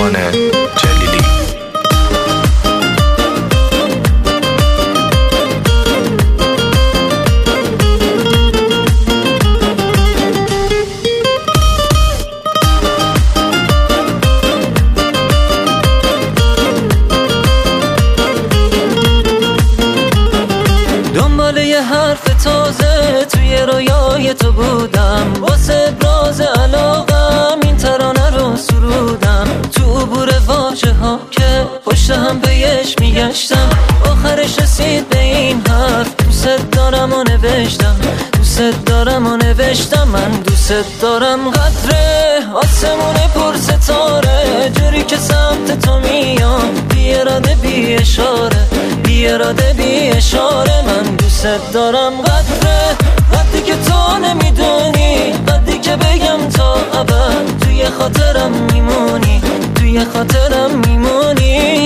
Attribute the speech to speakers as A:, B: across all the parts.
A: عرفان جلیلی.
B: دنبال یه حرف تازه توی رویای تو بودم، واسه ابراز علاقم این ترانه رو سرودم. تو عبور واژه ها که پشت هم بهش میگشتم، آخرش رسید به این حرف دوست دارم و نوشتم. دوست دارم و نوشتم. من دوست دارم. قدره آسمون پر ستاره جوری که سمت تو میام، بی اراده بی اشاره، بی اراده بی اشاره. من دوست دارم. قدره وقتی که تو نمیدونی، وقتی که بگم تا ابد توی خاطرم میمونی، توی خاطرم میمونی.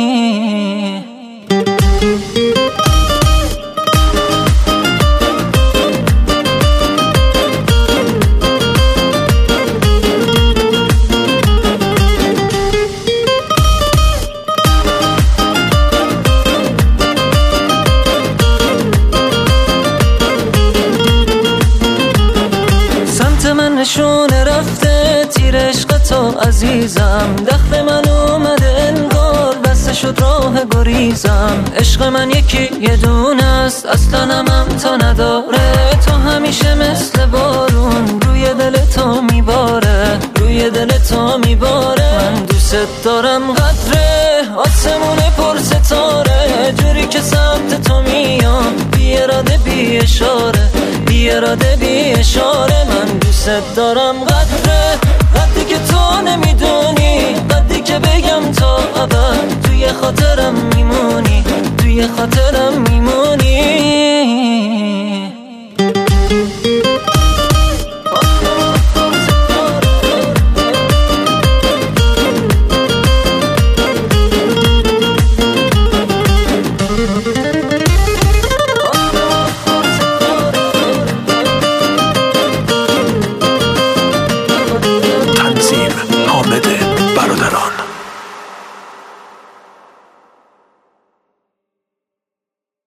B: من نشونه رفته تیر عشق تو عزیزم، دخل من اومده انگار بسته شد راه گریزم. عشق من یکی یه دونه است اصلا هم تا نداره، تو همیشه مثل بارون روی دل تو میباره، روی دل تو میباره. من دوست دارم. قدره آسمون پر ستاره جوری که سمت تو میام، بی اراده بی اشاره، بی اراده بی اشاره. من دوست دارم. قدره وقتی که تو نمیدونی، وقتی که بگم تا ابد توی خاطرم میمونی، توی خاطرم